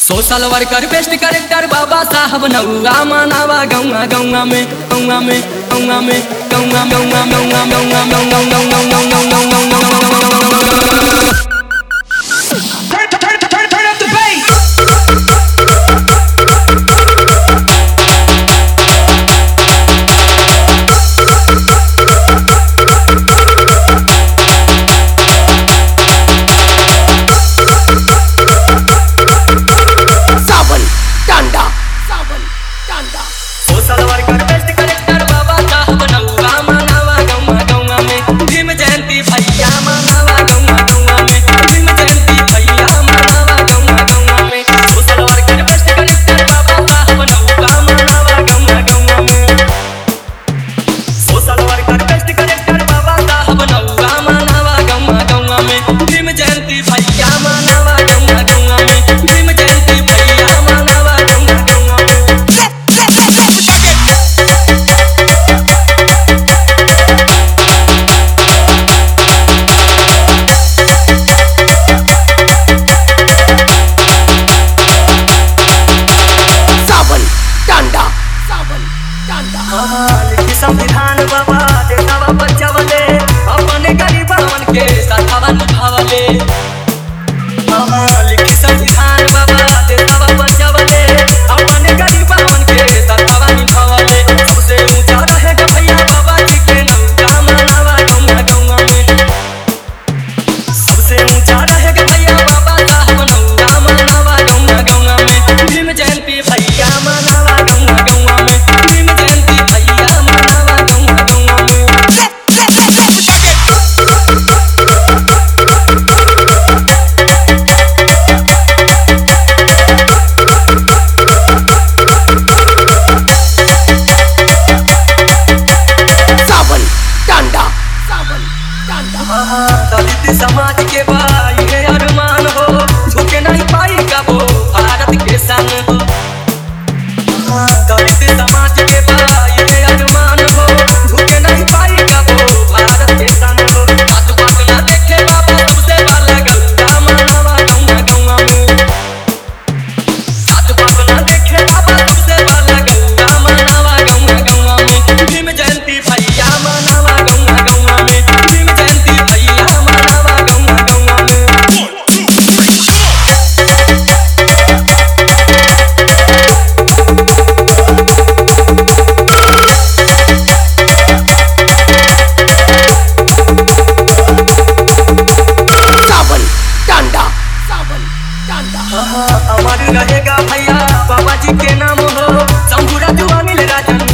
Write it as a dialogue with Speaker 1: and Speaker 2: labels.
Speaker 1: social worker best character बाबा साहब नौआ मनावा गौआ गौआ में गौआ में गौआ में गौआ गौआ गौआ गौआ संविधान बाबा देता बच्चा वाले अपने गरीबन के सत्तावन भावले लिखी संविधान बाबा देता बच्चा वाले अपने गरीबन के सत्तावन भावले सबसे ऊंचा रहेगा भैया बाबा जी के नौका मनावा गौआ गौआ में सबसे ऊंचा रहेगा भैया बाबा साहब नौका मनावा गौआ गौआ में भीम जयंती भैया मनावा गौआ गौआ में भीम जयंती भैया दलित समाज के भाई है अरमान हो झुके नहीं पाई कबो भारत के संग हो दलित समाज के भाई है अरमान हो झुके नहीं पाई कबो भारत के संग हो बात बात ना देखे बाबा सबसे वाला गौआ मनावा गौआ गौआ में बात बात ना देखे बाबा सबसे वाला गौआ मनावा गौआ गौआ में भीम जयंती भैया मनावा गौआ गौआ में भीम जयंती भैया मनावा गौआ गौआ में अमर रहेगा भैया बाबा जी के नाम हो शंभू राजू अनिल राजन